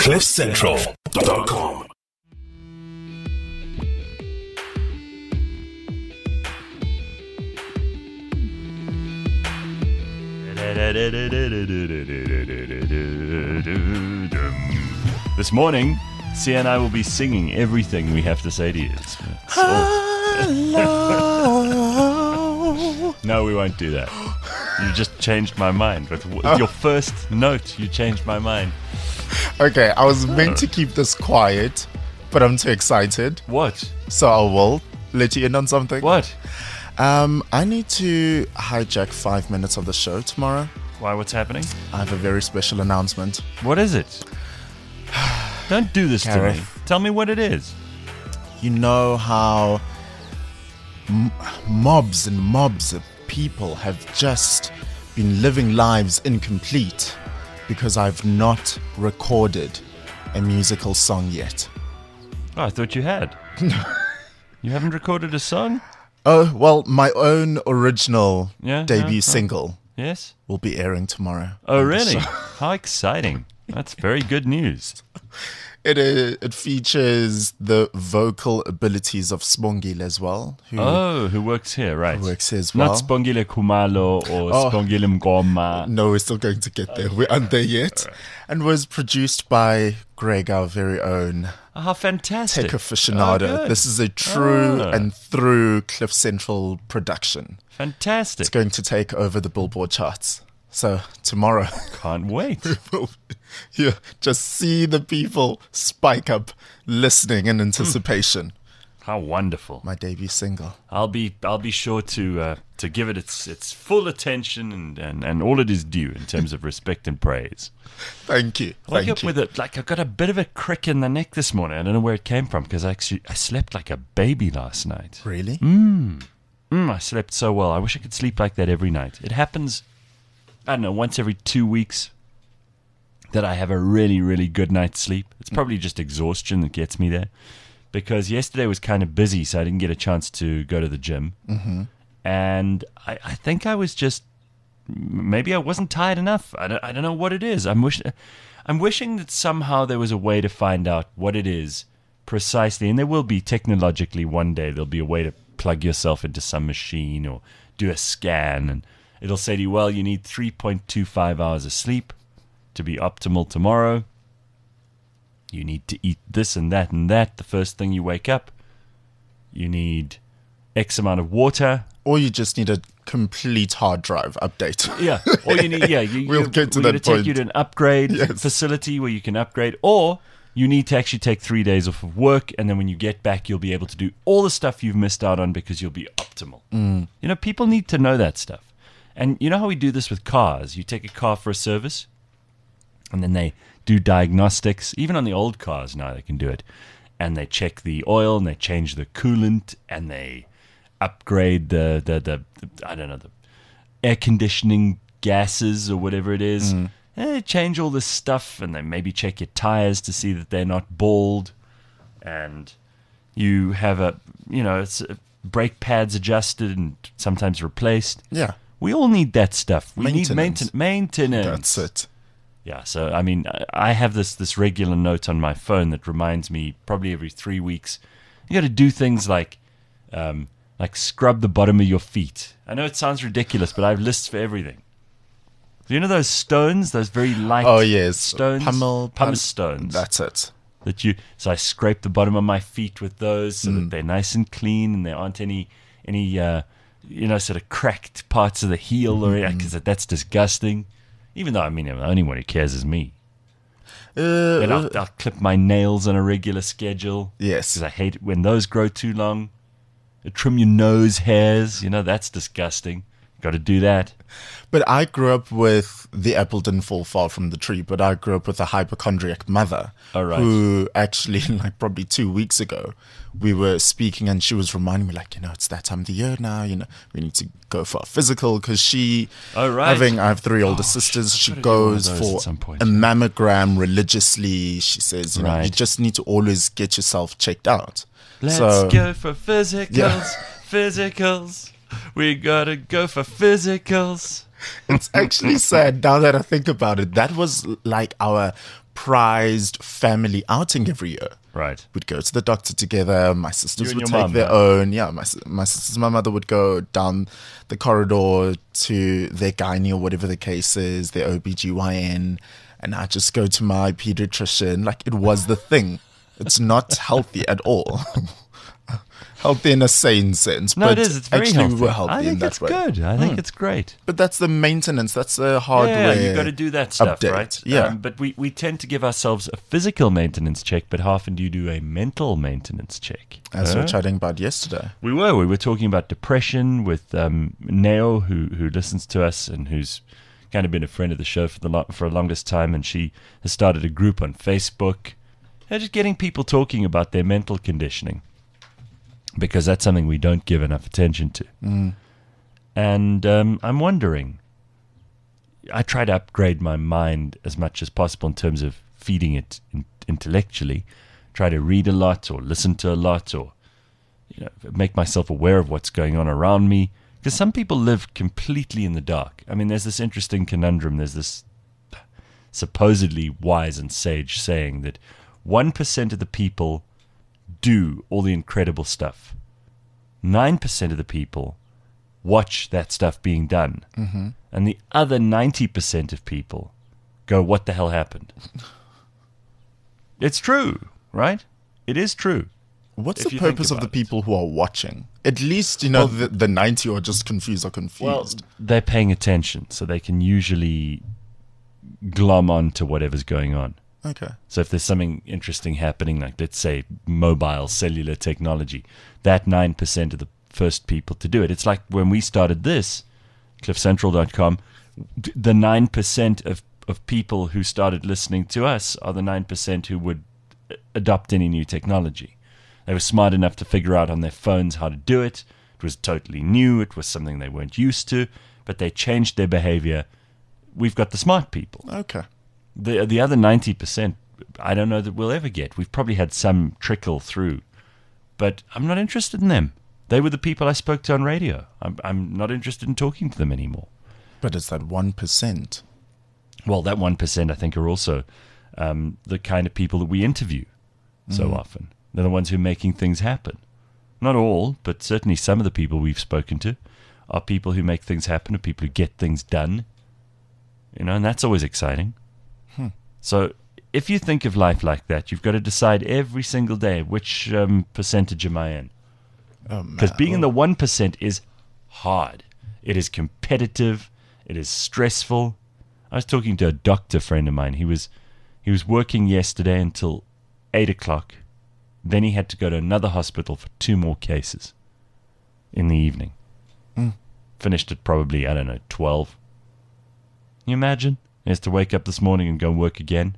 CliffCentral.com. This morning, Sia and I will be singing everything we have to say to you. No, we won't do that. You just changed my mind. With your first note, you changed my mind. Okay, I was meant to keep this quiet, but I'm too excited. What? So I will let you in on something. What? I need to hijack 5 minutes of the show tomorrow. Why, what's happening? I have a very special announcement. What is it? Don't do this to me. Gareth. Tell me what it is. You know how mobs and mobs of people have just been living lives incomplete because I've not recorded a musical song yet. Oh, I thought you had. You haven't recorded a song? Oh, well, my own original Yeah, debut yeah. single Yes? will be airing tomorrow. Oh, on the really? show. How exciting. That's very good news. It features the vocal abilities of Spongile as well, Who works here, right? who works here as well. Not Spongile Kumalo or Spongile Mgoma. No, we're still going to get there. We aren't there yet. And was produced by Greg, our very own Oh, fantastic. tech aficionado. Oh, good. This is a true Oh. and through Cliff Central production. Fantastic. It's going to take over the Billboard charts. So tomorrow, Can't wait. you just see the people spike up listening in anticipation. How wonderful. My debut single. I'll be sure to give it its full attention and all it is due in terms of respect and praise. Thank you. I woke Thank up you. with it like I got a bit of a crick in the neck this morning. I don't know where it came from because I slept like a baby last night. Really? I slept so well. I wish I could sleep like that every night. It happens, I don't know, once every 2 weeks that I have a really, really good night's sleep. It's probably just exhaustion that gets me there. Because yesterday was kind of busy, so I didn't get a chance to go to the gym. Mm-hmm. And I think I was just, maybe I wasn't tired enough. I don't know what it is. I'm wishing that somehow there was a way to find out what it is precisely. And there will be technologically one day, there'll be a way to plug yourself into some machine or do a scan. And it'll say to you, well, you need 3.25 hours of sleep to be optimal tomorrow. You need to eat this and that and that the first thing you wake up. You need X amount of water. Or you just need a complete hard drive update. Yeah. Or you need, We'll get to we're that gonna take point. you to an upgrade Yes. facility where you can upgrade. Or you need to actually take 3 days off of work, and then when you get back, you'll be able to do all the stuff you've missed out on because you'll be optimal. You know, people need to know that stuff. And you know how we do this with cars? You take a car for a service, and then they do diagnostics. Even on the old cars now they can do it. And they check the oil, and they change the coolant, and they upgrade the I don't know, the air conditioning gases or whatever it is. And they change all this stuff, and they maybe check your tires to see that they're not bald. And you have it's brake pads adjusted and sometimes replaced. Yeah, We all need that stuff. We need Maintenance. maintenance. that's it. Yeah, so I mean, I have this regular note on my phone that reminds me probably every 3 weeks. You got to do things like scrub the bottom of your feet. I know it sounds ridiculous, but I have lists for everything. Do you know those stones, those very light Oh, yes. stones? Pumice stones. That's it. So I scrape the bottom of my feet with those so that they're nice and clean and there aren't any sort of cracked parts of the heel or because that's disgusting. Even though, I mean, the only one who cares is me. And I'll clip my nails on a regular schedule. Yes. Because I hate it when those grow too long. Trim your nose hairs. That's disgusting. Got to do that. But I grew up with the apple didn't fall far from the tree, but I grew up with a hypochondriac mother Oh, right. who actually, like probably 2 weeks ago, we were speaking and she was reminding me it's that time of the year now, we need to go for a physical because she, Oh, right. I have 3 older sisters, she gotta do one of goes those for at some point. a mammogram religiously. She says, you Right. just need to always get yourself checked out. Let's So- go for physicals. Yeah. Physicals. We gotta go for physicals. It's actually sad now that I think about it. That was like our surprised family outing every year. Right. We'd go to the doctor together. My sisters You and would your take mum, their huh? own. Yeah, my sisters, my mother would go down the corridor to their gynae or whatever the case is, their OBGYN, and I'd just go to my pediatrician. Like, it was the thing. It's not healthy at all. Healthy in a sane sense. No, but it is. It's very actually healthy. we were healthy I think in that it's way. good. I think it's great. But that's the maintenance. That's the hardware. Yeah, you got to do that stuff, update. right? Yeah. But we tend to give ourselves a physical maintenance check, but how often do you do a mental maintenance check? As we were chatting about yesterday. We were talking about depression with Neo, who listens to us and who's kind of been a friend of the show for the longest time, and she has started a group on Facebook, just getting people talking about their mental conditioning, because that's something we don't give enough attention to. And I'm wondering, I try to upgrade my mind as much as possible in terms of feeding it intellectually. Try to read a lot or listen to a lot, or make myself aware of what's going on around me. Because some people live completely in the dark. I mean, there's this interesting conundrum. There's this supposedly wise and sage saying that 1% of the people do all the incredible stuff. 9% of the people watch that stuff being done. And the other 90% of people go, what the hell happened? It's true, right? It is true. What's If the you think purpose of the about it. people who are watching? At least, the 90 are just confused or confused. They're paying attention, so they can usually glom on to whatever's going on. Okay. So if there's something interesting happening, like let's say mobile cellular technology, that 9% are the first people to do it. It's like when we started this, cliffcentral.com, the 9% of people who started listening to us are the 9% who would adopt any new technology. They were smart enough to figure out on their phones how to do it. It was totally new. It was something they weren't used to, but they changed their behavior. We've got the smart people. Okay. The other 90%, I don't know that we'll ever get. We've probably had some trickle through, but I'm not interested in them. They were the people I spoke to on radio. I'm not interested in talking to them anymore. But it's that 1%. Well, that 1%, I think, are also the kind of people that we interview so often. They're the ones who are making things happen. Not all, but certainly some of the people we've spoken to are people who make things happen, or people who get things done. And that's always exciting. So if you think of life like that, you've got to decide every single day which percentage am I in. Because being in the 1% is hard. It is competitive. It is stressful. I was talking to a doctor friend of mine. He was working yesterday until 8 o'clock. Then he had to go to another hospital for 2 more cases in the evening. Finished at probably, 12. Can you imagine? He has to wake up this morning and go work again.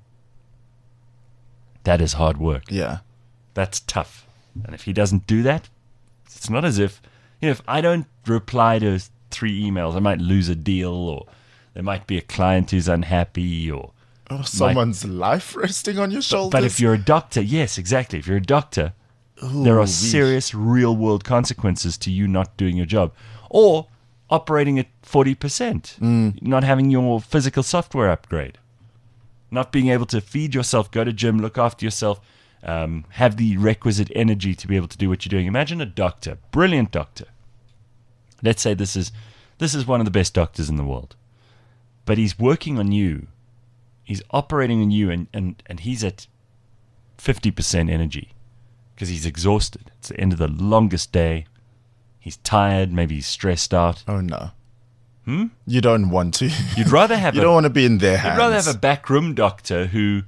That is hard work. Yeah. That's tough. And if he doesn't do that, it's not as if I don't reply to 3 emails, I might lose a deal, or there might be a client who's unhappy, or Someone's life resting on your shoulders. But if you're a doctor, yes, exactly. If you're a doctor, there are serious real-world consequences to you not doing your job. Or operating at 40%, not having your physical software upgrade, not being able to feed yourself, go to gym, look after yourself, have the requisite energy to be able to do what you're doing. Imagine a doctor, brilliant doctor. Let's say this is one of the best doctors in the world, but he's working on you. He's operating on you, and he's at 50% energy because he's exhausted. It's the end of the longest day. He's tired. Maybe he's stressed out. Oh, no. You don't want to. You'd rather have You don't want to be in their hands. You'd rather have a backroom doctor who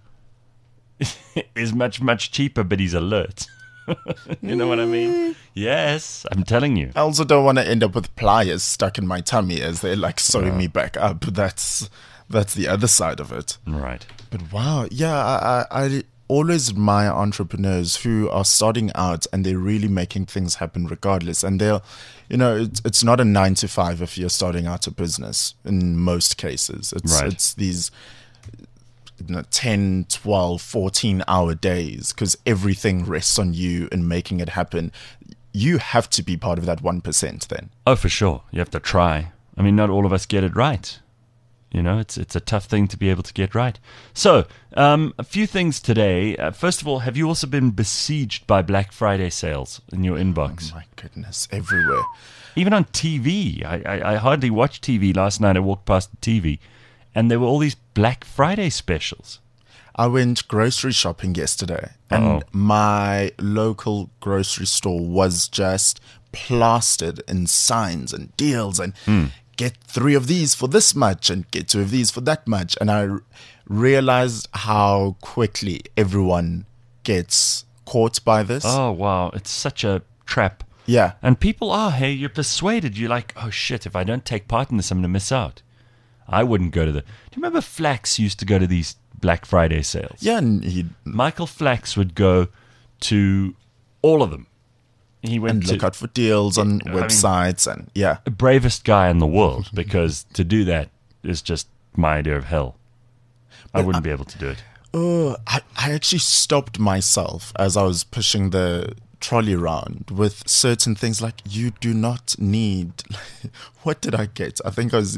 is much, much cheaper, but he's alert. You know what I mean? Yes, I'm telling you. I also don't want to end up with pliers stuck in my tummy as they're like sewing me back up. That's the other side of it. Right. But wow, yeah, I always admire entrepreneurs who are starting out and they're really making things happen regardless. And they'll, it's not a 9 to 5 if you're starting out a business in most cases. It's these 10, 12, 14-hour days because everything rests on you and making it happen. You have to be part of that 1% then. Oh, for sure. You have to try. I mean, not all of us get it right. It's a tough thing to be able to get right. So, a few things today. First of all, have you also been besieged by Black Friday sales in your inbox? Oh my goodness, everywhere. Even on TV. I hardly watched TV last night. I walked past the TV, and there were all these Black Friday specials. I went grocery shopping yesterday, and my local grocery store was just plastered in signs and deals and get 3 of these for this much and get 2 of these for that much. And I realized how quickly everyone gets caught by this. Oh, wow. It's such a trap. Yeah. And people hey, you're persuaded. You're like, oh, shit, if I don't take part in this, I'm going to miss out. I wouldn't go to do you remember Flax used to go to these Black Friday sales? Yeah, and Michael Flax would go to all of them. He went and to look out for deals on websites and the bravest guy in the world, because to do that is just my idea of hell. I wouldn't be able to do it. I actually stopped myself as I was pushing the trolley around with certain things like, you do not need. What did I get? I think it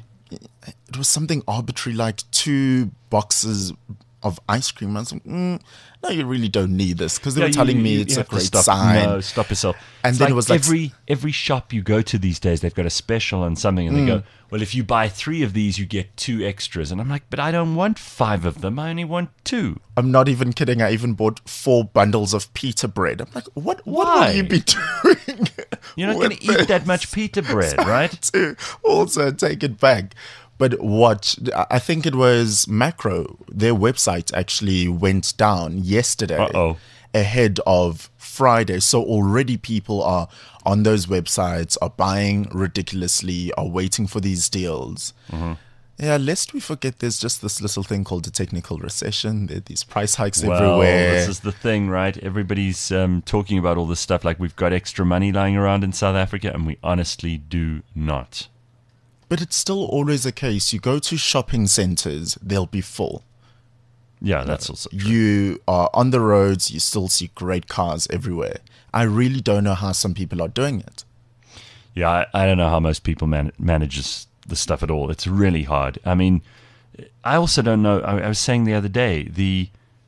was something arbitrary, like 2 boxes of ice cream. I was like, no, you really don't need this, because they were telling me it's a great sign. No, stop yourself. And it's then like it was like every shop you go to these days, they've got a special on something, and they go, well, if you buy 3 of these, you get 2 extras. And I'm like, but I don't want 5 of them. I only want 2. I'm not even kidding. I even bought 4 bundles of pita bread. I'm like, what Why? will you be doing? You're not going to eat that much pita bread, right? To also take it back. But I think it was Macro, their website actually went down yesterday ahead of Friday. So already people are on those websites, are buying ridiculously, are waiting for these deals. Yeah, lest we forget, there's just this little thing called a technical recession. There are these price hikes everywhere. This is the thing, right? Everybody's talking about all this stuff like we've got extra money lying around in South Africa, and we honestly do not. But it's still always a case. You go to shopping centers, they'll be full. Yeah, that's also true. You are on the roads, you still see great cars everywhere. I really don't know how some people are doing it. Yeah, I don't know how most people manages the stuff at all. It's really hard. I mean, I also don't know. I was saying the other day, the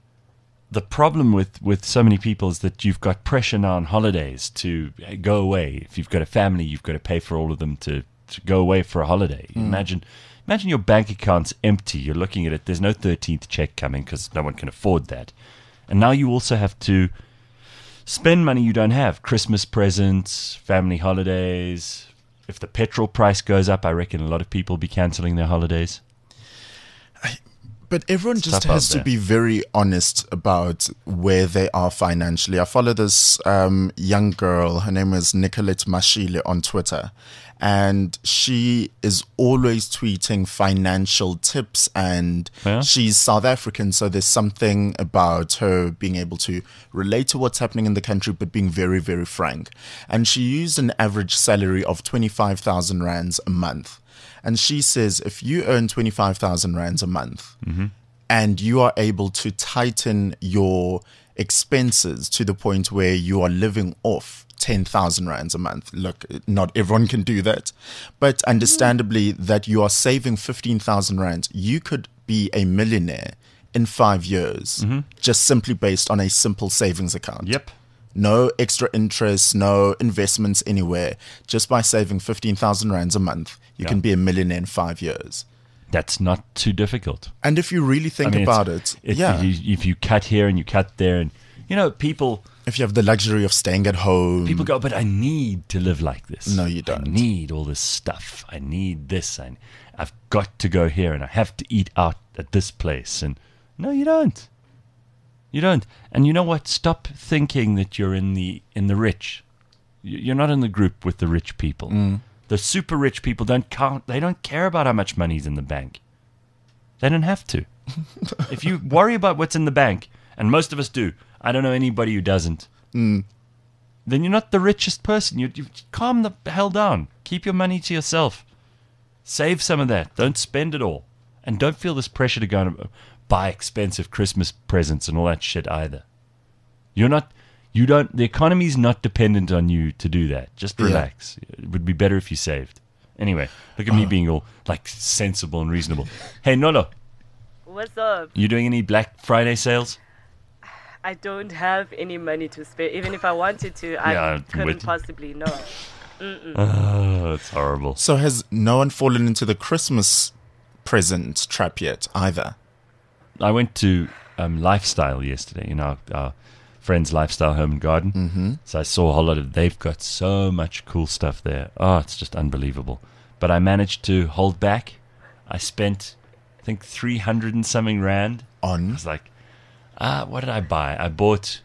problem with so many people is that you've got pressure now on holidays to go away. If you've got a family, you've got to pay for all of them to go away for a holiday. Imagine your bank account's empty. You're looking at it. There's no 13th check coming because no one can afford that. And now you also have to spend money you don't have. Christmas presents, family holidays. If the petrol price goes up, I reckon a lot of people will be cancelling their holidays. But everyone just has to be very honest about where they are financially. I follow this young girl. Her name is Nicolette Mashile on Twitter. And she is always tweeting financial tips. And she's South African, so there's something about her being able to relate to what's happening in the country, but being very, very frank. And she used an average salary of 25,000 rands a month. And she says, if you earn 25,000 rands a month and you are able to tighten your expenses to the point where you are living off 10,000 rands a month. Look, not everyone can do that, but understandably that you are saving 15,000 rands, you could be a millionaire in 5 years, just simply based on a simple savings account. Yep. No extra interest, no investments anywhere. Just by saving 15,000 rands a month, you can be a millionaire in 5 years. That's not too difficult. And if you really think about it, if you cut here and you cut there, and people, if you have the luxury of staying at home, people go, but I need to live like this. No, you don't. I need all this stuff. I need this. I've got to go here, and I have to eat out at this place. And no, you don't. You don't. And you know what? Stop thinking that you're in the rich. You're not in the group with the rich people. The super rich people don't count. They don't care about how much money's in the bank. They don't have to. If you worry about what's in the bank, and most of us do, I don't know anybody who doesn't, then you're not the richest person. You calm the hell down. Keep your money to yourself. Save some of that. Don't spend it all. And don't feel this pressure to go and buy expensive Christmas presents and all that shit either. The economy's not dependent on you to do that. Just relax. It would be better if you saved. Anyway, look at me being all like sensible and reasonable. Hey, Nolo, What's up? you doing any Black Friday sales? I don't have any money to spare. Even if I wanted to, Yeah, I I'm couldn't with you. possibly. No. Oh, it's horrible. So has no one fallen into the Christmas present trap yet either? I went to Lifestyle yesterday, our friend's Lifestyle Home and Garden. Mm-hmm. So I saw a whole lot of. They've got so much cool stuff there. Oh, it's just unbelievable. But I managed to hold back. I spent, I think, 300 and something rand. I On was like, what did I buy? I bought.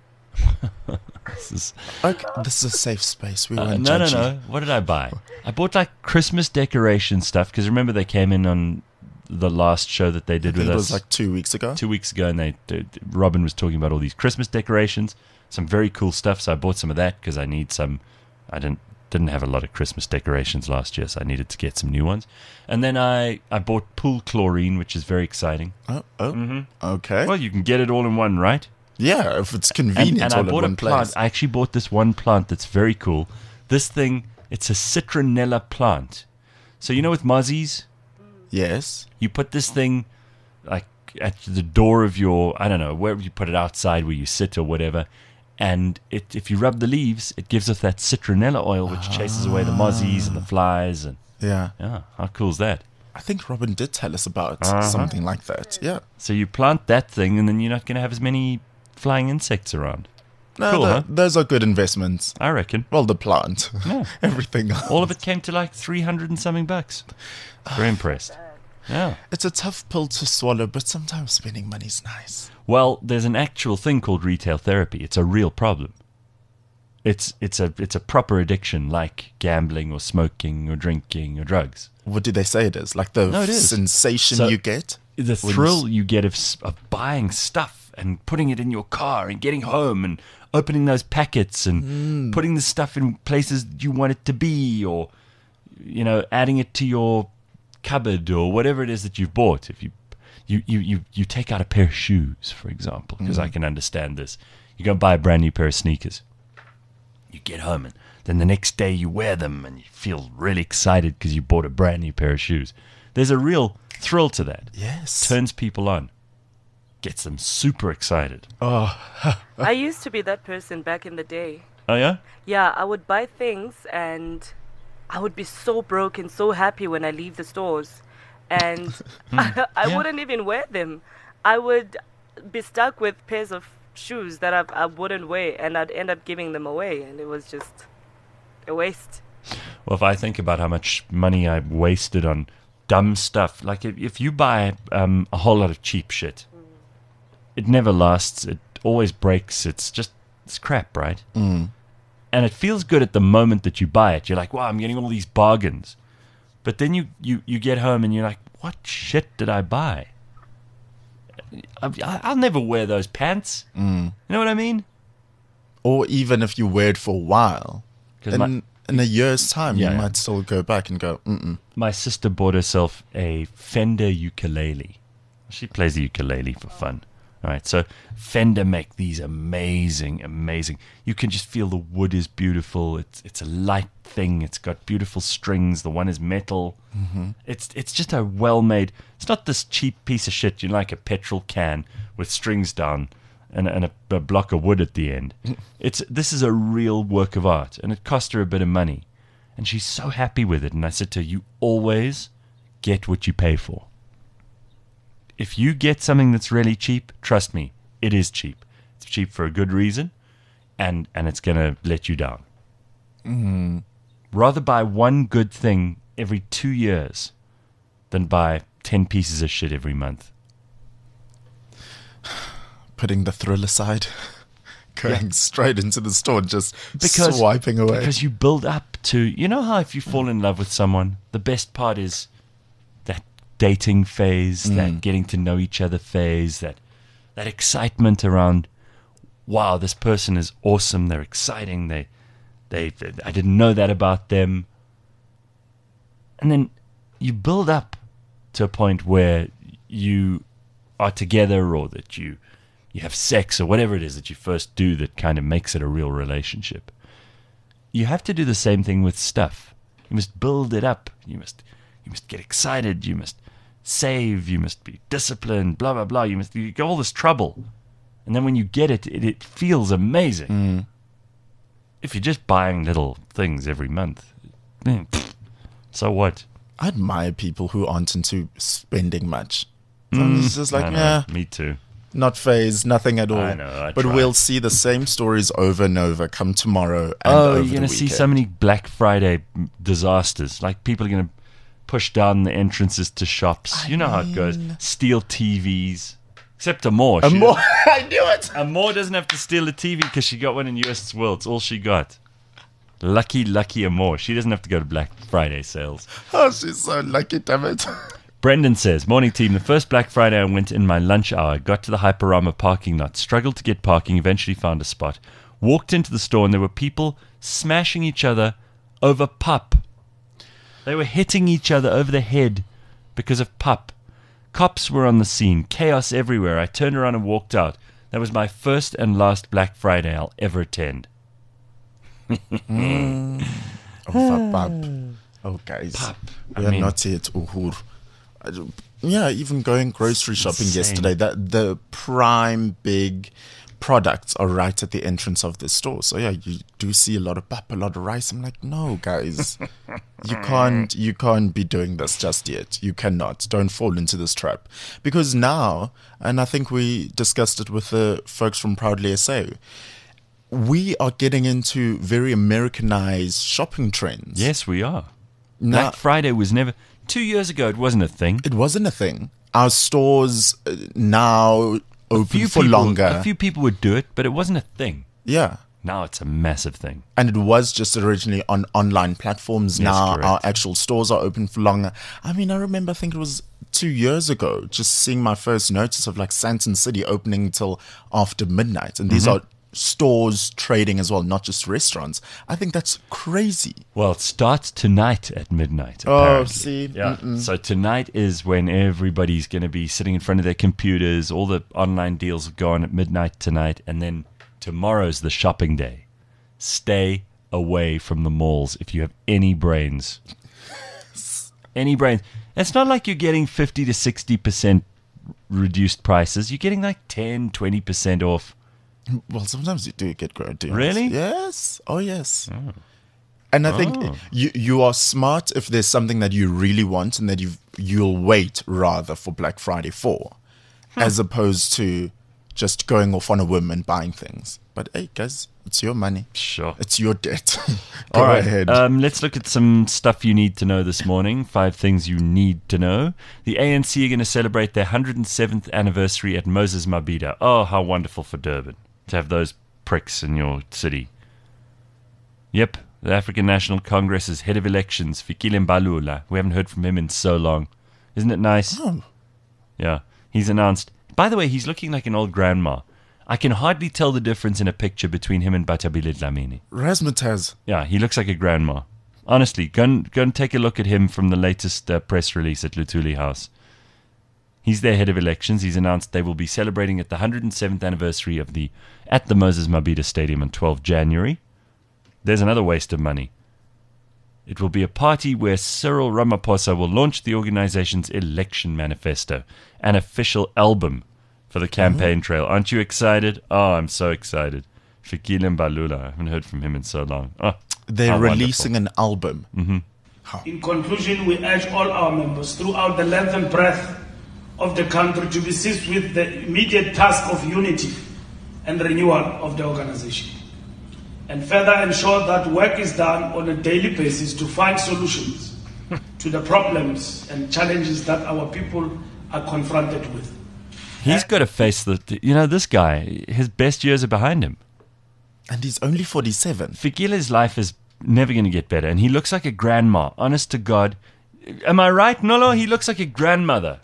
This is okay, this is a safe space. We won't no. judge you. What did I buy? I bought like Christmas decoration stuff because remember they came in on the last show that they did with It us was like 2 weeks ago. 2 weeks ago, and Robin was talking about all these Christmas decorations, some very cool stuff. So I bought some of that because I need some. I didn't have a lot of Christmas decorations last year, so I needed to get some new ones. And then I bought pool chlorine, which is very exciting. Okay. Well, you can get it all in one, right? Yeah, if it's convenient And I all bought in a one plant. place. I actually bought this one plant that's very cool. This thing, it's a citronella plant. So you know with mozzies, Yes. you put this thing like at the door of your, I don't know, wherever you put it outside where you sit or whatever. And if you rub the leaves, it gives off that citronella oil, which chases away the mozzies and the flies. And Yeah. yeah, how cool is that? I think Robin did tell us about something like that. Yeah. So you plant that thing, and then you're not going to have as many flying insects around. No, Cool, huh? those are good investments. I reckon. Well, the plant. Yeah. Everything else. All of it came to like 300 and something bucks. Very impressed. Yeah. It's a tough pill to swallow, but sometimes spending money's nice. Well, there's an actual thing called retail therapy. It's a real problem. It's a proper addiction like gambling or smoking or drinking or drugs. What do they say it is? Like the No, it is. sensation So- you get? The When thrill you get of buying stuff and putting it in your car and getting home and opening those packets and putting the stuff in places you want it to be, or adding it to your cupboard or whatever it is that you've bought. If you take out a pair of shoes, for example, because I can understand this. You go and buy a brand new pair of sneakers. You get home and then the next day you wear them and you feel really excited because you bought a brand new pair of shoes. There's a real thrill to that. Yes. Turns people on. Gets them super excited. I used to be that person back in the day. Oh, yeah? Yeah, I would buy things and I would be so broke and so happy when I leave the stores. And I Yeah. wouldn't even wear them. I would be stuck with pairs of shoes that I wouldn't wear, and I'd end up giving them away. And it was just a waste. Well, if I think about how much money I wasted on dumb stuff, like if you buy a whole lot of cheap shit, it never lasts. It always breaks. It's crap, right? And it feels good at the moment that you buy it. You're like, wow, I'm getting all these bargains. But then you get home and you're like, what shit did I buy? I'll never wear those pants. You know what I mean? Or even if you wear it for a while, 'Cause in a year's time, Yeah, you yeah. might still go back and go, My sister bought herself a Fender ukulele. She plays the ukulele for fun. All right, so Fender make these amazing. You can just feel the wood is beautiful. It's a light thing. It's got beautiful strings. The one is metal. It's just a well-made. It's not this cheap piece of shit. Like a petrol can with strings down and a block of wood at the end. This is a real work of art, and it cost her a bit of money, and she's so happy with it. And I said to her, "You always get what you pay for. If you get something that's really cheap, trust me, it is cheap. It's cheap for a good reason, and it's going to let you down. Rather buy one good thing every 2 years than buy 10 pieces of shit every month." putting the thrill aside, going straight into the store, just Because- swiping away. Because you build up to, you know how if you fall in love with someone, the best part is that dating phase, that getting to know each other phase, that excitement around, wow, this person is awesome, they're exciting, they I didn't know that about them. And then you build up to a point where you are together, or that you have sex, or whatever it is that you first do that kind of makes it a real relationship. You have to do the same thing with stuff. You must build it up. You must get excited. You must save. You must be disciplined. Blah blah blah. You go all this trouble, and then when you get it, it feels amazing. If you're just buying little things every month, so what? I admire people who aren't into spending much. It's just like, I know, yeah, me too. not phased, nothing at all. I know, but try. we'll see the same stories over and over come tomorrow and over You're the going to see weekend. so many Black Friday disasters. Like people are going to push down the entrances to shops. You know how it goes. Steal TVs. Except Amor. More, I knew it. Amor doesn't have to steal a TV because she got one in US World. It's all she got. Lucky Amor. She doesn't have to go to Black Friday sales. Oh, she's so lucky, damn it. Brendan says, morning team, the first Black Friday I went in my lunch hour, got to the Hyperama parking lot, struggled to get parking, eventually found a spot, walked into the store and there were people smashing each other over pup. They were hitting each other over the head because of pup. Cops were on the scene, chaos everywhere. I turned around and walked out. That was my first and last Black Friday I'll ever attend. Oh, pap. Oh, guys. Pup. We are not yet Uhur. Yeah, even going grocery shopping Insane. yesterday, that the prime big products are right at the entrance of the store. So yeah, you do see a lot of pap, a lot of rice. I'm like, no, guys, you can't be doing this just yet. You cannot. Don't fall into this trap. Because now, and I think we discussed it with the folks from Proudly SA, we are getting into very Americanized shopping trends. Yes, we are. Now, Black Friday was never... 2 years ago, it wasn't a thing. it wasn't a thing. Our stores now open for longer. A few people would do it, but it wasn't a thing. Yeah. Now it's a massive thing. And it was just originally on online platforms. Yes, Now correct. our actual stores are open for longer. I mean, I remember, I think it was 2 years ago, just seeing my first notice of like Sandton City opening until after midnight. And these Mm-hmm. are stores trading as well, not just restaurants. I think that's crazy. Well, it starts tonight at midnight. Oh, Apparently. see? Yeah. So tonight is when everybody's going to be sitting in front of their computers. All the online deals will go on at midnight tonight. And then tomorrow's the shopping day. Stay away from the malls if you have any brains. Any brains. It's not like you're getting 50 to 60% reduced prices. You're getting like 10, 20% off. Well, sometimes you do get great deals. Really? Yes. Oh, yes. And I think you are smart if there's something that you really want and that you'll wait rather for Black Friday for, as opposed to just going off on a whim and buying things. But hey, guys, it's your money. Sure. It's your debt. Go All right. ahead. Let's look at some stuff you need to know this morning. 5 things you need to know. The ANC are going to celebrate their 107th anniversary at Moses Mabhida. Oh, how wonderful for Durban to have those pricks in your city. Yep. The African National Congress's head of elections, Fikile Mbalula. We haven't heard from him in so long. Isn't it nice? Oh. Yeah. He's announced. By the way, he's looking like an old grandma. I can hardly tell the difference in a picture between him and Batabile Dlamini. Razzmatazz. Yeah, he looks like a grandma. Honestly, go and take a look at him from the latest press release at Luthuli House. He's their head of elections. He's announced they will be celebrating at the 107th anniversary at the Moses Mabhida Stadium on 12 January. There's another waste of money. It will be a party where Cyril Ramaphosa will launch the organization's election manifesto, an official album for the campaign trail. Aren't you excited? Oh, I'm so excited. Fikile Mbalula. I haven't heard from him in so long. Oh, They're how releasing an album. In conclusion, we urge all our members throughout the length and breadth of the country to be seized with the immediate task of unity and renewal of the organization, and further ensure that work is done on a daily basis to find solutions to the problems and challenges that our people are confronted with. He's got to face this guy, his best years are behind him. And he's only 47. Fikile's life is never going to get better, and he looks like a grandma, honest to God. Am I right, Nolo? He looks like a grandmother.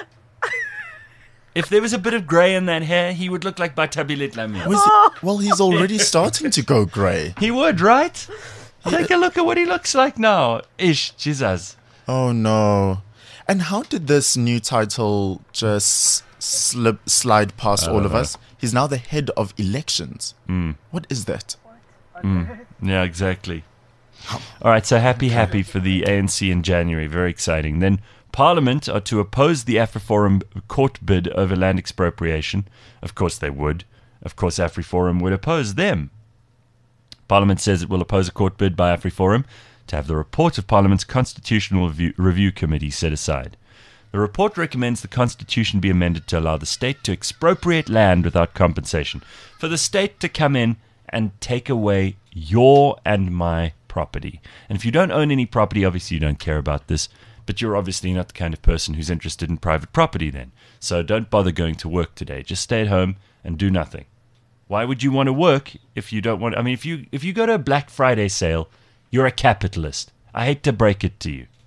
If there was a bit of grey in that hair, he would look like Batabile Dlamini. Well, he's already starting to go grey. He would, right? Take a look at what he looks like now. Ish, Jesus. Oh, no. And how did this new title just slide past all of us? He's now the head of elections. What is that? Yeah, exactly. All right, so happy for the ANC in January. Very exciting. Then Parliament are to oppose the AfriForum court bid over land expropriation. Of course they would. Of course AfriForum would oppose them. Parliament says it will oppose a court bid by AfriForum to have the report of Parliament's Constitutional Review Committee set aside. The report recommends the Constitution be amended to allow the state to expropriate land without compensation. For the state to come in and take away your and my property. And if you don't own any property, obviously you don't care about this, but you're obviously not the kind of person who's interested in private property then. So don't bother going to work today. Just stay at home and do nothing. Why would you want to work if you don't want... I mean, if you go to a Black Friday sale, you're a capitalist. I hate to break it to you.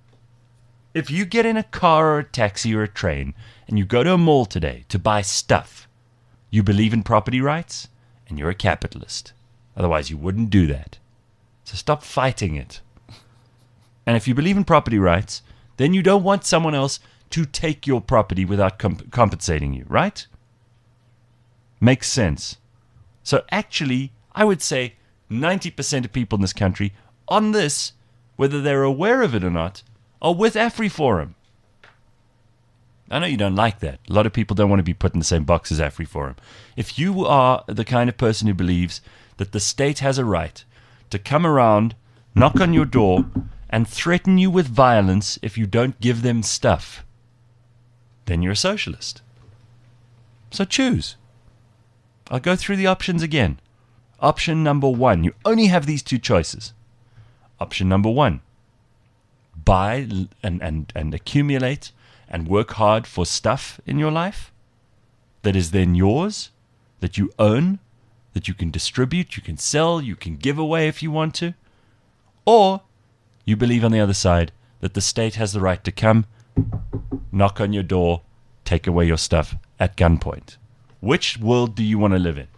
If you get in a car or a taxi or a train and you go to a mall today to buy stuff, you believe in property rights and you're a capitalist. Otherwise, you wouldn't do that. So stop fighting it. And if you believe in property rights, then you don't want someone else to take your property without compensating you, right? Makes sense. So actually, I would say 90% of people in this country on this, whether they're aware of it or not, are with AfriForum. I know you don't like that. A lot of people don't want to be put in the same box as AfriForum. If you are the kind of person who believes that the state has a right to come around, knock on your door, and threaten you with violence if you don't give them stuff, then you're a socialist. So choose. I'll go through the options again. Option number 1. You only have these two choices. Option number 1. Buy and accumulate and work hard for stuff in your life that is then yours, that you own, that you can distribute, you can sell, you can give away if you want to. Or you believe on the other side that the state has the right to come, knock on your door, take away your stuff at gunpoint. Which world do you want to live in?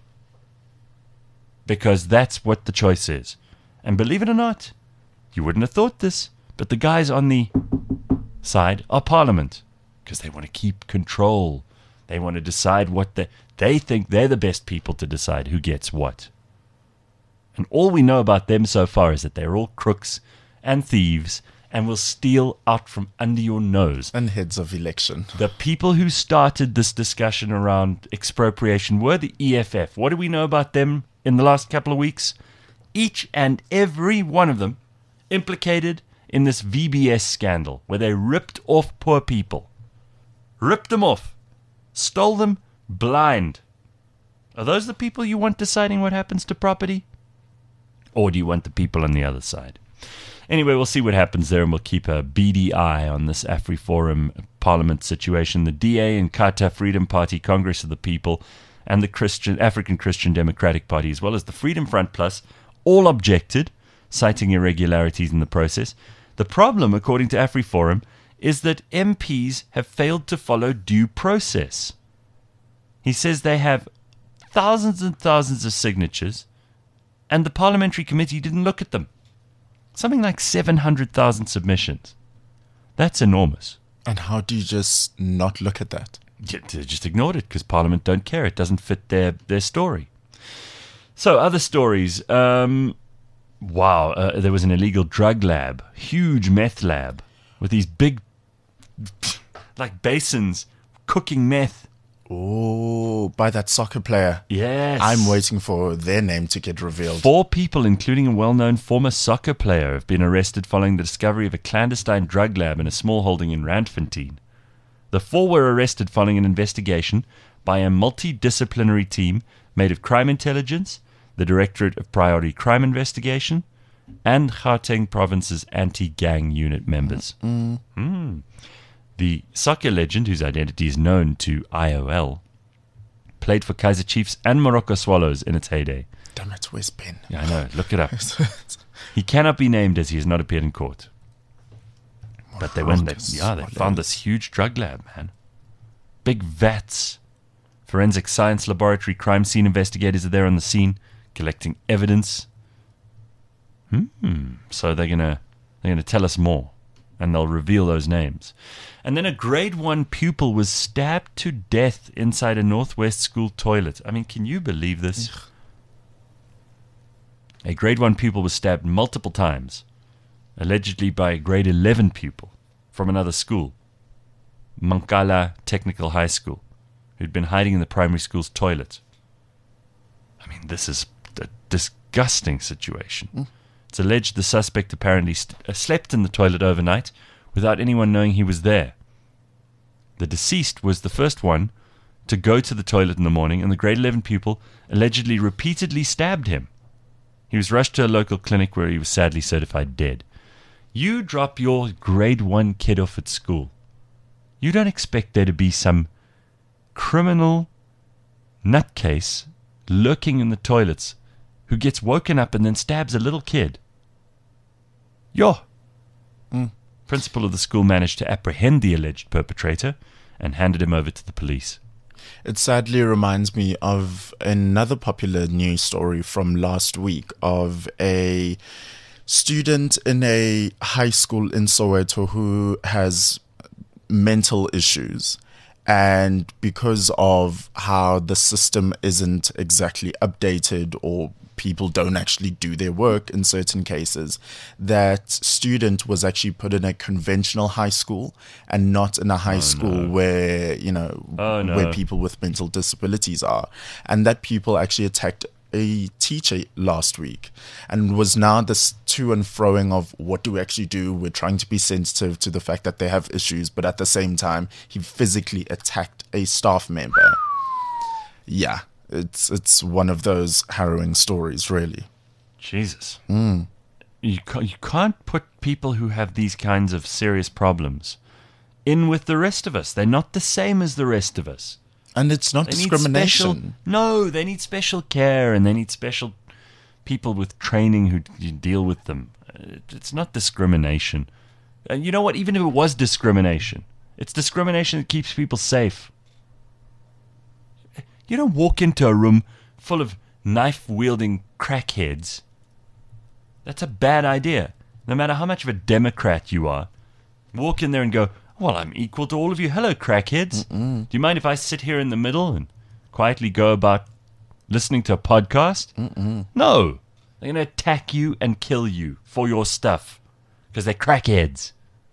Because that's what the choice is. And believe it or not, you wouldn't have thought this, but the guys on the side are Parliament. Because they want to keep control. They want to decide what they think they're the best people to decide who gets what. And all we know about them so far is that they're all crooks and thieves and will steal out from under your nose. And heads of election. The people who started this discussion around expropriation were the EFF. What do we know about them in the last couple of weeks? Each and every one of them implicated in this VBS scandal where they ripped off poor people. Ripped them off. Stole them blind. Are those the people you want deciding what happens to property? Or do you want the people on the other side? Anyway, we'll see what happens there, and we'll keep a beady eye on this AfriForum Parliament situation. The DA and Inkatha Freedom Party, Congress of the People, and the African Christian Democratic Party, as well as the Freedom Front Plus, all objected, citing irregularities in the process. The problem, according to AfriForum, is that MPs have failed to follow due process. He says they have thousands and thousands of signatures, and the parliamentary committee didn't look at them. Something like 700,000 submissions. That's enormous. And how do you just not look at that? They just ignored it because Parliament don't care. It doesn't fit their story. So, other stories. There was an illegal drug lab, huge meth lab, with these big, like basins, cooking meth. Oh, by that soccer player. Yes. I'm waiting for their name to get revealed. 4 people, including a well-known former soccer player, have been arrested following the discovery of a clandestine drug lab in a small holding in Randfontein. The 4 were arrested following an investigation by a multidisciplinary team made of crime intelligence, the Directorate of Priority Crime Investigation, and Gauteng Province's anti-gang unit members. The soccer legend, whose identity is known to IOL, played for Kaizer Chiefs and Morocco Swallows in its heyday. Damn it, where's Ben? Yeah, I know. Look it up. He cannot be named as he has not appeared in court. But they found this huge drug lab, man. Big vats. Forensic science laboratory crime scene investigators are there on the scene, collecting evidence. So they're gonna tell us more, and they'll reveal those names. And then a grade 1 pupil was stabbed to death inside a Northwest school toilet. I mean, can you believe this? A grade 1 pupil was stabbed multiple times, allegedly by a grade 11 pupil from another school, Mankala Technical High School, who'd been hiding in the primary school's toilet. I mean, this is a disgusting situation. It's alleged the suspect apparently slept in the toilet overnight without anyone knowing he was there. The deceased was the first one to go to the toilet in the morning, and the grade 11 pupil allegedly repeatedly stabbed him. He was rushed to a local clinic where he was sadly certified dead. You drop your grade 1 kid off at school. You don't expect there to be some criminal nutcase lurking in the toilets who gets woken up and then stabs a little kid. Principal of the school managed to apprehend the alleged perpetrator and handed him over to the police. It sadly reminds me of another popular news story from last week of a student in a high school in Soweto who has mental issues. And because of how the system isn't exactly updated, or people don't actually do their work in certain cases, that student was actually put in a conventional high school and not in a high school where, where people with mental disabilities are. And that pupil actually attacked a teacher last week, and was now this to and froing of what do we actually do? We're trying to be sensitive to the fact that they have issues, but at the same time, he physically attacked a staff member. Yeah, it's one of those harrowing stories, really. Jesus. You can't put people who have these kinds of serious problems in with the rest of us. They're not the same as the rest of us. And it's not discrimination. They need special care, and they need special people with training who deal with them. It's not discrimination. And you know what? Even if it was discrimination, it's discrimination that keeps people safe. You don't walk into a room full of knife-wielding crackheads. That's a bad idea. No matter how much of a Democrat you are, walk in there and go, well, I'm equal to all of you. Hello, crackheads. Do you mind if I sit here in the middle and quietly go about listening to a podcast? No. They're going to attack you and kill you for your stuff because they're crackheads.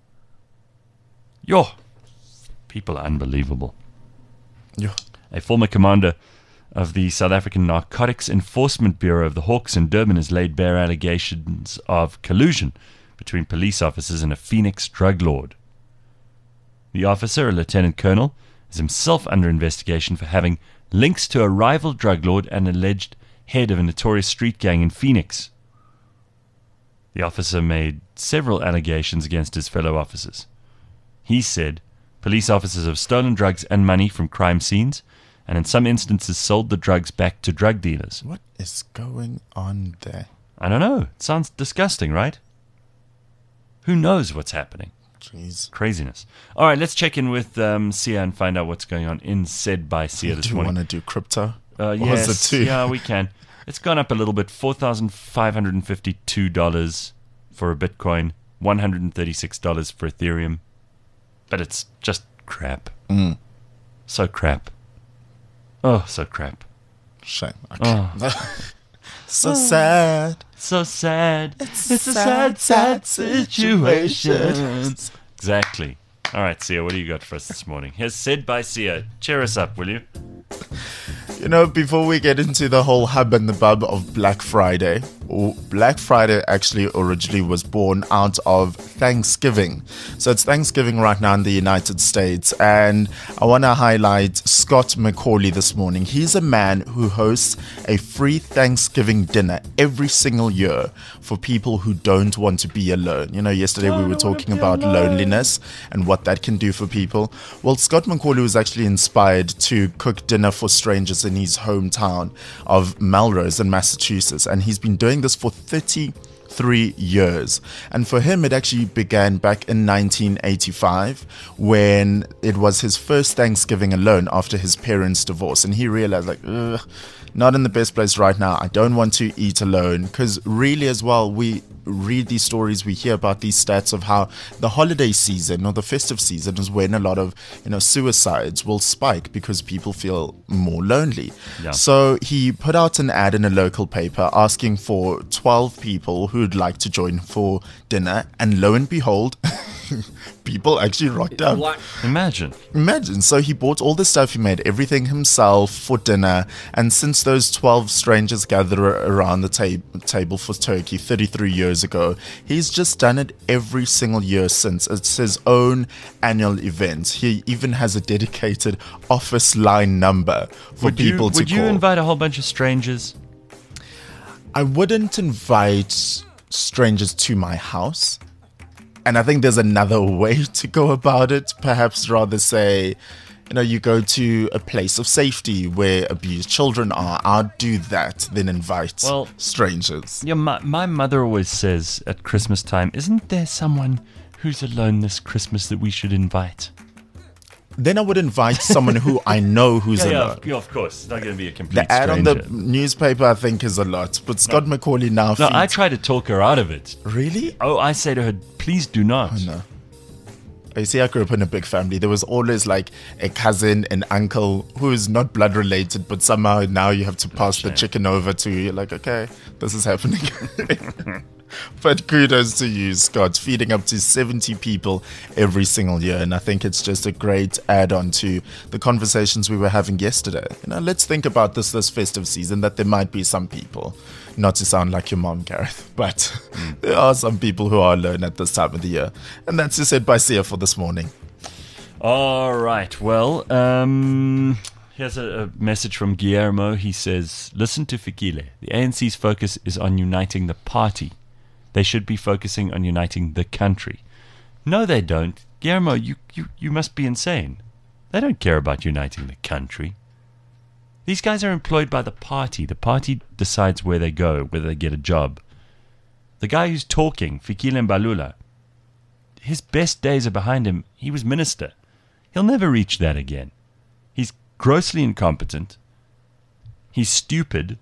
People are unbelievable. A former commander of the South African Narcotics Enforcement Bureau of the Hawks in Durban has laid bare allegations of collusion between police officers and a Phoenix drug lord. The officer, a lieutenant colonel, is himself under investigation for having links to a rival drug lord and alleged head of a notorious street gang in Phoenix. The officer made several allegations against his fellow officers. He said police officers have stolen drugs and money from crime scenes, and in some instances sold the drugs back to drug dealers. What is going on there? I don't know. It sounds disgusting, right? Who knows what's happening? Jeez. Craziness. All right, let's check in with Sia and find out what's going on in Said by Sia this morning. Do you want to do crypto? Yes, yeah, we can. It's gone up a little bit, $4,552 for a Bitcoin, $136 for Ethereum. But it's just crap. So crap. Oh, so crap. Shame. Okay. So sad. So sad. It's a sad, sad situation. Exactly. All right, Sia, what do you got for us this morning? Here's Said by Sia. Cheer us up, will you? You know, before we get into the whole hub and the bub of Black Friday, Black Friday actually originally was born out of Thanksgiving. So it's Thanksgiving right now in the United States, and I want to highlight Scott McCauley this morning. He's a man who hosts a free Thanksgiving dinner every single year for people who don't want to be alone. You know, yesterday we were talking about loneliness and what that can do for people. Well, Scott McCauley was actually inspired to cook dinner for strangers in his hometown of Melrose in Massachusetts, and he's been doing this for 30 33 years. And for him, it actually began back in 1985 when it was his first Thanksgiving alone after his parents' divorce. And he realized, like, ugh, not in the best place right now. I don't want to eat alone. Because really, as well, we read these stories, we hear about these stats of how the holiday season or the festive season is when a lot of suicides will spike because people feel more lonely. Yeah. So he put out an ad in a local paper asking for 12 people who'd like to join for dinner, and lo and behold, people actually rocked up. Imagine. So he bought all the stuff, he made everything himself for dinner, and since those 12 strangers gathered around the table for turkey 33 years ago, he's just done it every single year since. It's his own annual event. He even has a dedicated office line number for people to call. Would you invite a whole bunch of strangers? I wouldn't invite strangers to my house. And I think there's another way to go about it. Perhaps rather say, you go to a place of safety where abused children are. I'd do that than invite strangers. Yeah, my mother always says at Christmas time, isn't there someone who's alone this Christmas that we should invite? Then I would invite someone who I know who's alone. Yeah, of course. It's not going to be a complete The ad stranger. on the newspaper, I think, is a lot. But Scott McCauley now No, I try to talk her out of it. Really? Oh, I say to her, please do not. Oh, no. You see, I grew up in a big family. There was always like a cousin, an uncle who is not blood related, but somehow now you have to pass the chicken over to. You're like, okay, this is happening. But kudos to you, Scott, feeding up to 70 people every single year. And I think it's just a great add-on to the conversations we were having yesterday. Let's think about this festive season, that there might be some people, not to sound like your mom, Gareth, but there are some people who are alone at this time of the year. And that's just it by Sia for this morning. All right. Well, here's a message from Guillermo. He says, listen to Fikile. The ANC's focus is on uniting the party. They should be focusing on uniting the country. No, they don't. Guillermo, you must be insane. They don't care about uniting the country. These guys are employed by the party. The party decides where they go, whether they get a job. The guy who's talking, Fikile Mbalula, his best days are behind him. He was minister. He'll never reach that again. He's grossly incompetent. He's stupid.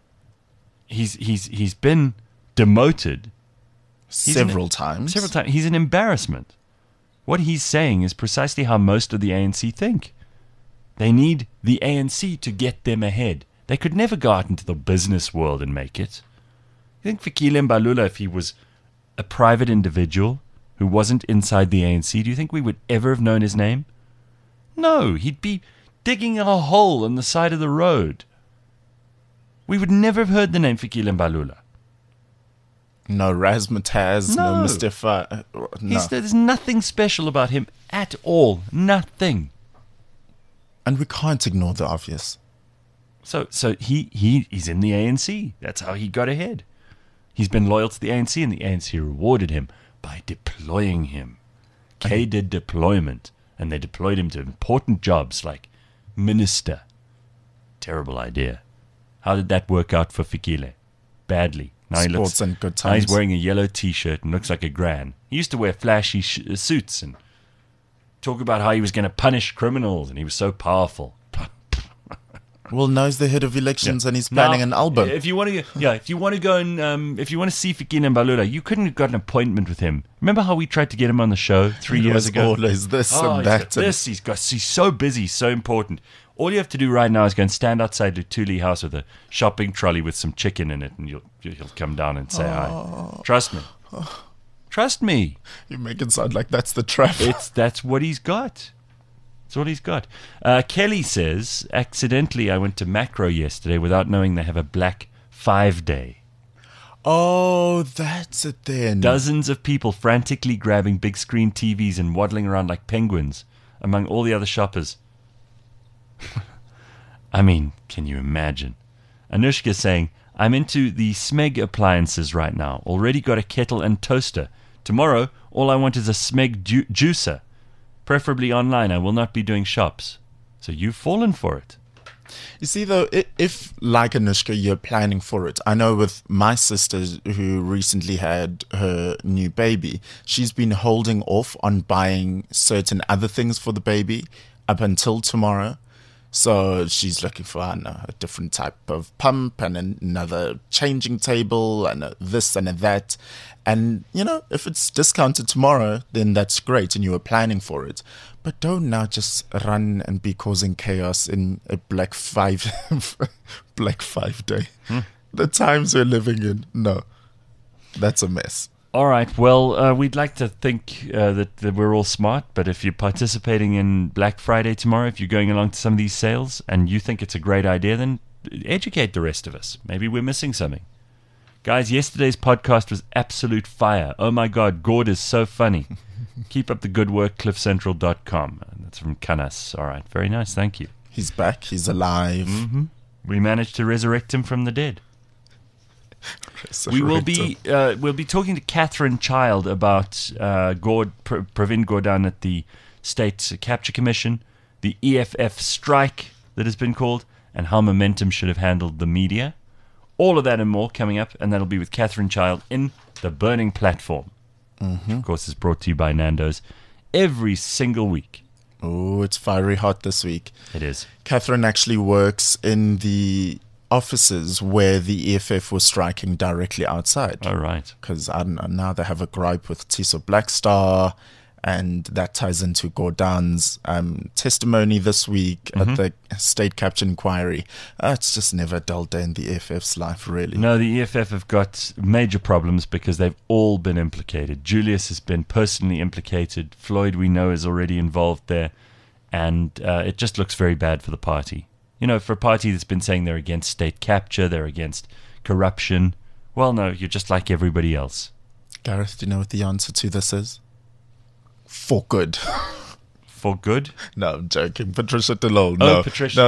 He's been demoted. Several times. He's an embarrassment. What he's saying is precisely how most of the ANC think. They need the ANC to get them ahead. They could never go out into the business world and make it. You think Fikile Mbalula, if he was a private individual who wasn't inside the ANC, do you think we would ever have known his name? No, he'd be digging a hole on the side of the road. We would never have heard the name Fikile Mbalula. No Razzmatazz, no Mustafa. No. There's nothing special about him at all. Nothing. And we can't ignore the obvious. So he's in the ANC. That's how he got ahead. He's been loyal to the ANC, and the ANC rewarded him by deploying him. K did deployment, and they deployed him to important jobs like minister. Terrible idea. How did that work out for Fikile? Badly. Now Sports and good now he's times. wearing a yellow T-shirt and looks like a gran. He used to wear flashy suits and talk about how he was going to punish criminals, and he was so powerful. Well, now he's the head of elections and he's planning an album. If you want to go and if you want to see Fikile Mbalula, you couldn't have got an appointment with him. Remember how we tried to get him on the show 3 years ago? Always this and that. He's so busy, so important. All you have to do right now is go and stand outside Lutuli House with a shopping trolley with some chicken in it, and he'll come down and say hi. Trust me. Trust me. You make it sound like that's the trap. That's what he's got. That's all he's got. Kelly says, accidentally I went to Macro yesterday without knowing they have a Black 5 Day. Oh, that's it then. Dozens of people frantically grabbing big screen TVs and waddling around like penguins among all the other shoppers. I mean, can you imagine? Anushka saying, I'm into the Smeg appliances right now. Already got a kettle and toaster. Tomorrow, all I want is a Smeg juicer. Preferably online. I will not be doing shops. So you've fallen for it. You see, though, if like Anushka, you're planning for it. I know with my sister who recently had her new baby, she's been holding off on buying certain other things for the baby up until tomorrow. So she's looking for, I don't know, a different type of pump and another changing table and this and that. And, you know, if it's discounted tomorrow, then that's great and you were planning for it. But don't now just run and be causing chaos in a Black 5 day. The times we're living in, no, that's a mess. All right. Well, we'd like to think that we're all smart, but if you're participating in Black Friday tomorrow, if you're going along to some of these sales and you think it's a great idea, then educate the rest of us. Maybe we're missing something. Guys, yesterday's podcast was absolute fire. Oh my God, Gord is so funny. Keep up the good work, cliffcentral.com. That's from Canas. All right. Very nice. Thank you. He's back. He's alive. Mm-hmm. We managed to resurrect him from the dead. We'll be talking to Catherine Child about Pravin Gordhan at the State Capture Commission, the EFF strike that has been called, and how Momentum should have handled the media. All of that and more coming up, and that'll be with Catherine Child in The Burning Platform. Which, of course, is brought to you by Nando's every single week. Oh, it's fiery hot this week. It is. Catherine actually works in the offices where the EFF was striking directly outside. Oh, right. Because, I don't know, now they have a gripe with Tiso Blackstar, and that ties into Gordhan's testimony this week at the state capture inquiry. It's just never a dull day in the EFF's life, really. No, the EFF have got major problems because they've all been implicated. Julius has been personally implicated. Floyd, we know, is already involved there. And it just looks very bad for the party. You know, for a party that's been saying they're against state capture, they're against corruption. Well, no, you're just like everybody else. Gareth, do you know what the answer to this is? For good. For good? No, I'm joking. Patricia DeLole. No. Oh, Patricia.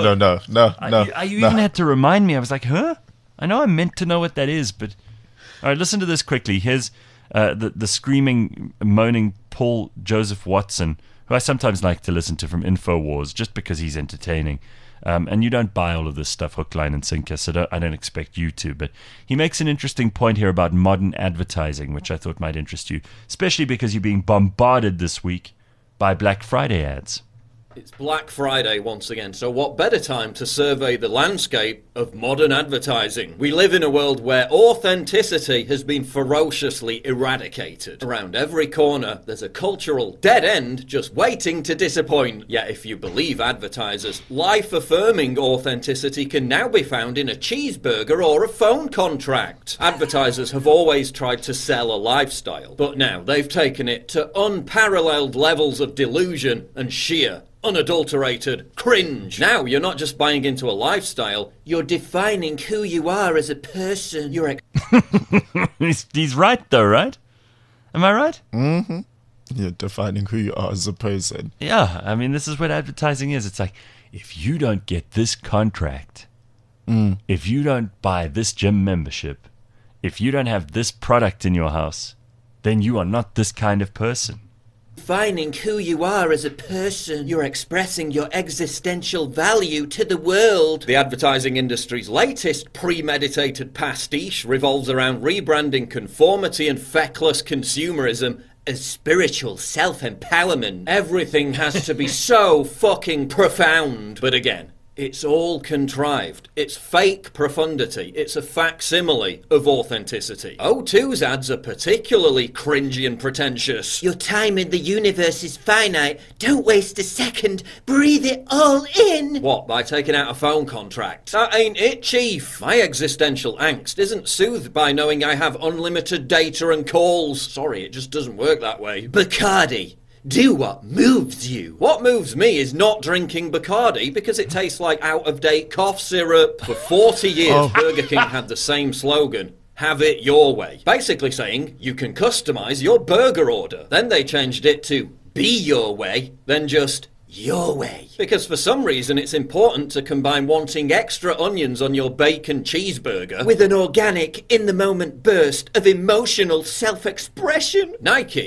No. You even had to remind me. I was like, huh? I know I meant to know what that is, but... All right, listen to this quickly. Here's the screaming, moaning Paul Joseph Watson, who I sometimes like to listen to from InfoWars, just because he's entertaining. And you don't buy all of this stuff hook, line, and sinker, so I don't expect you to. But he makes an interesting point here about modern advertising, which I thought might interest you, especially because you're being bombarded this week by Black Friday ads. It's Black Friday once again, so what better time to survey the landscape of modern advertising? We live in a world where authenticity has been ferociously eradicated. Around every corner, there's a cultural dead end just waiting to disappoint. Yet if you believe advertisers, life-affirming authenticity can now be found in a cheeseburger or a phone contract. Advertisers have always tried to sell a lifestyle, but now they've taken it to unparalleled levels of delusion and sheer unadulterated cringe. Now you're not just buying into a lifestyle, you're defining who you are as a person. He's right though, right? Am I right? Mm-hmm. You're defining who you are as a person. Yeah, I mean, this is what advertising is. It's like, if you don't get this contract, if you don't buy this gym membership, if you don't have this product in your house, then you are not this kind of person. Defining who you are as a person. You're expressing your existential value to the world. The advertising industry's latest premeditated pastiche revolves around rebranding conformity and feckless consumerism as spiritual self-empowerment. Everything has to be so fucking profound. But again, it's all contrived. It's fake profundity. It's a facsimile of authenticity. O2's ads are particularly cringy and pretentious. Your time in the universe is finite. Don't waste a second. Breathe it all in. What, by taking out a phone contract? That ain't it, Chief. My existential angst isn't soothed by knowing I have unlimited data and calls. Sorry, it just doesn't work that way. Bacardi. Do what moves you. What moves me is not drinking Bacardi because it tastes like out-of-date cough syrup. For 40 years, Burger King had the same slogan, have it your way. Basically saying, you can customize your burger order. Then they changed it to be your way, then just your way. Because for some reason it's important to combine wanting extra onions on your bacon cheeseburger with an organic, in-the-moment burst of emotional self-expression. Nike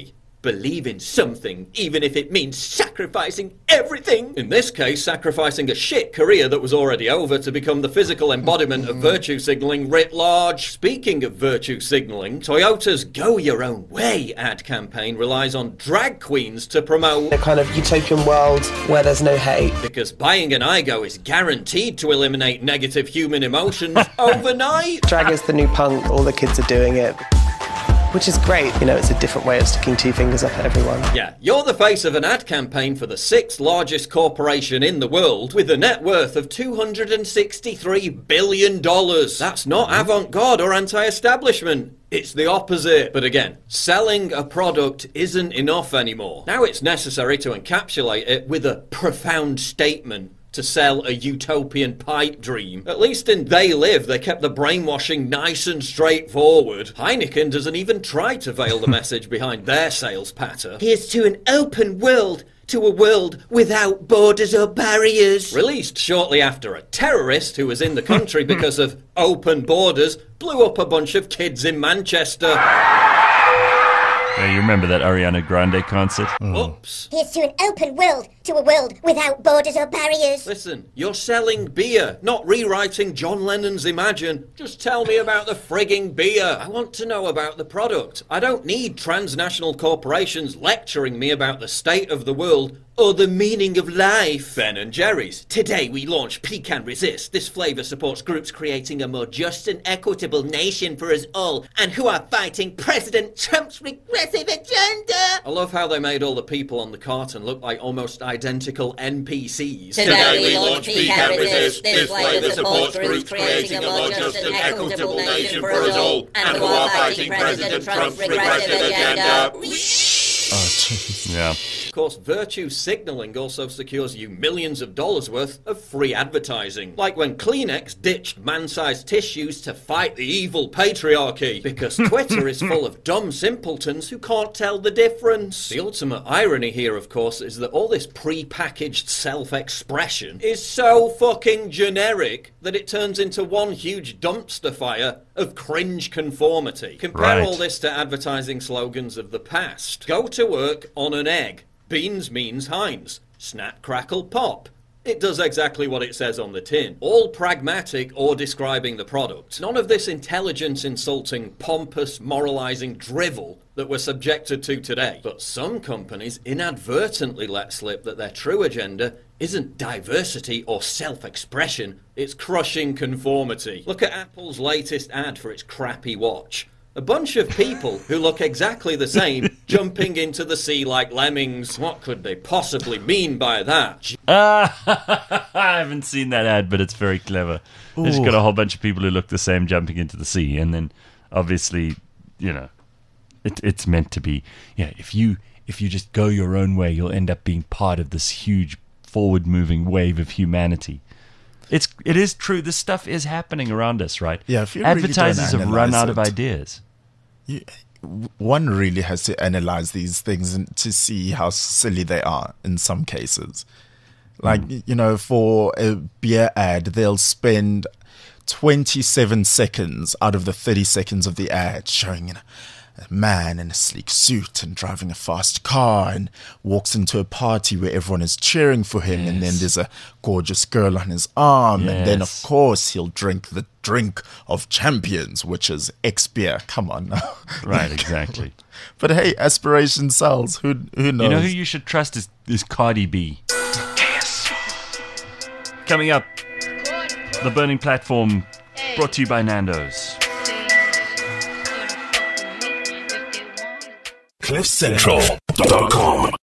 believe in something, even if it means sacrificing everything. In this case, sacrificing a shit career that was already over to become the physical embodiment of virtue signalling writ large. Speaking of virtue signalling, Toyota's Go Your Own Way ad campaign relies on drag queens to promote a kind of utopian world where there's no hate. Because buying an Igo is guaranteed to eliminate negative human emotions overnight. Drag is the new punk, all the kids are doing it. Which is great, you know, it's a different way of sticking two fingers up at everyone. Yeah, you're the face of an ad campaign for the 6th largest corporation in the world with a net worth of $263 billion. That's not avant-garde or anti-establishment. It's the opposite. But again, selling a product isn't enough anymore. Now it's necessary to encapsulate it with a profound statement. To sell a utopian pipe dream. At least in They Live, they kept the brainwashing nice and straightforward. Heineken doesn't even try to veil the message behind their sales patter. Here's to an open world, to a world without borders or barriers. Released shortly after a terrorist who was in the country because of open borders blew up a bunch of kids in Manchester. Yeah, you remember that Ariana Grande concert? Oops. Here's to an open world, to a world without borders or barriers. Listen, you're selling beer, not rewriting John Lennon's Imagine. Just tell me about the frigging beer. I want to know about the product. I don't need transnational corporations lecturing me about the state of the world or the meaning of life. Ben & Jerry's. Today we launch Pecan Resist. This flavour supports groups creating a more just and equitable nation for us all and who are fighting President Trump's regressive agenda. I love how they made all the people on the carton look like almost identical NPCs. Today we launch Pecan Resist. This flavour supports groups creating a more just and equitable nation for us all and who are fighting President Trump's regressive agenda. Oh, jeez. Yeah. Of course, virtue signalling also secures you millions of dollars worth of free advertising. Like when Kleenex ditched man-sized tissues to fight the evil patriarchy. Because Twitter is full of dumb simpletons who can't tell the difference. The ultimate irony here, of course, is that all this pre-packaged self-expression is so fucking generic that it turns into one huge dumpster fire of cringe conformity. Compare all this to advertising slogans of the past. Go to work on an egg. Beans means Heinz. Snap, crackle, pop. It does exactly what it says on the tin. All pragmatic or describing the product. None of this intelligence-insulting, pompous, moralizing drivel that we're subjected to today. But some companies inadvertently let slip that their true agenda isn't diversity or self-expression, it's crushing conformity. Look at Apple's latest ad for its crappy watch. A bunch of people who look exactly the same jumping into the sea like lemmings. What could they possibly mean by that? I haven't seen that ad, but it's very clever. They just got a whole bunch of people who look the same jumping into the sea, and then obviously, you know, it's meant to be. Yeah, if you just go your own way, you'll end up being part of this huge forward-moving wave of humanity. It is true. This stuff is happening around us, right? Yeah, if you advertisers really have run out of it, ideas. One really has to analyze these things and to see how silly they are in some cases. Like, you know, for a beer ad, they'll spend 27 seconds out of the 30 seconds of the ad showing, you know, a man in a sleek suit and driving a fast car and walks into a party where everyone is cheering for him, and then there's a gorgeous girl on his arm, and then of course he'll drink the drink of champions, which is X beer. Come on now. Right, exactly. But hey, aspiration sells. Who knows? You know who you should trust is Cardi B. Coming up, The Burning Platform, brought to you by Nando's. CliffCentral.com